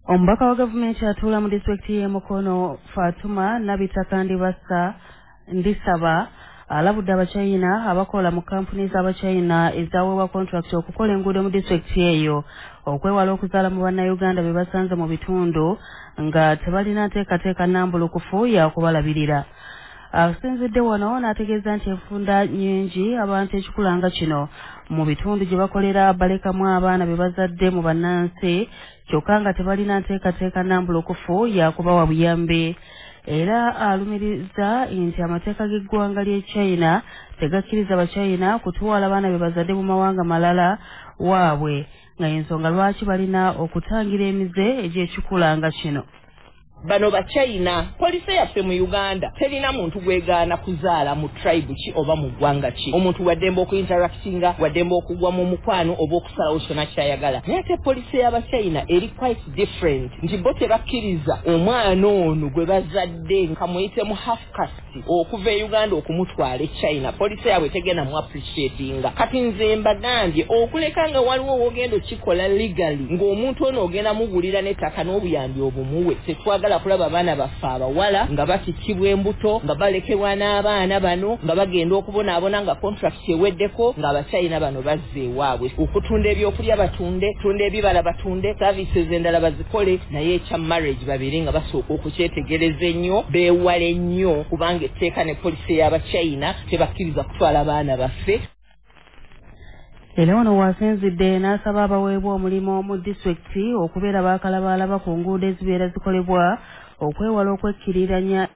Omubaka wa gavumenti atuula mu disitulikiti y'e Mukono Fatuma Nabitaka Ndisaba alabudde abachina abakola mu kampuni z'abachina ezaweebwa contract okukola enguudo mu disitulikiti eyo okwewala okuzaala mu bannayuganda be basanze mu bitundu nga tebalina nteekateeka nnambulukufu ya kubalabirira. Asinzidde wano n'ategeeza nti enfunda nnyingi abantu ekikulanga kino mu bitundu gye bakolera balekamu abaana be bazadde mu bannansi kyokka nga tebalina nteekateeka nnambulukufu ya kubawa buyambi. Era alumiriza nti amateeka g'eggwanga ly'e China tegakkiriza abachina kutwala abaana be bazadde mu mawanga malala waabwe nga ensonga lwaki balina okutangira emize egy'ekikulanga kino. Bano bachina polisi yaffe mu Uganda terina muntu gwegaana kuzaala mu tribe ki oba mu ggwanga ki. Omuntu waddemba okuinteractinga waddemba okugwa mu mukwano oba okusalawo kyonna kyayagala. Naye ate polisi y'abachina eri quite different nti bo tebakkiriza omwana ono gwe bazadde nkamuyite mu half caste okuva e Uganda okumutwala e China. Polisi yaabwe tegenda mu appreciatinga. Kati nze mbagambye okuleka nga waliwo wogenda okikola legally ng'omuntu ono ogenda mugulira n'ettaka n'obuyambi obumuwe tetwagala kulaba abaana baffe abawala nga batikibwa embuto nga balekebwa n'abaana bano nga bagenda okubonaabona nga contract eweddeko nga abachina bano bazze ewaabwe okutunda ebyokulya batunde tunda ebibala batunde services endala bazikole naye ekya marriage babiri nga basooka okukyetegereza ennyo beewale nnyo kubanga etteeka ne polisi y'abachina tebakkiriza kutwala abaana baffe. Era wano wasinzidde n'asaba abaweebwa omulimu mu disitulikiti okubeera baakalabalaba ku nguudo ezibeera zikolebwa okwewala okwekkiriranya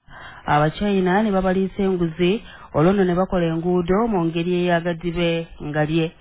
abachina ne babaliisa enguzi olwo nno ne bakola enguudo mu ngeri eyagadibe nga lye.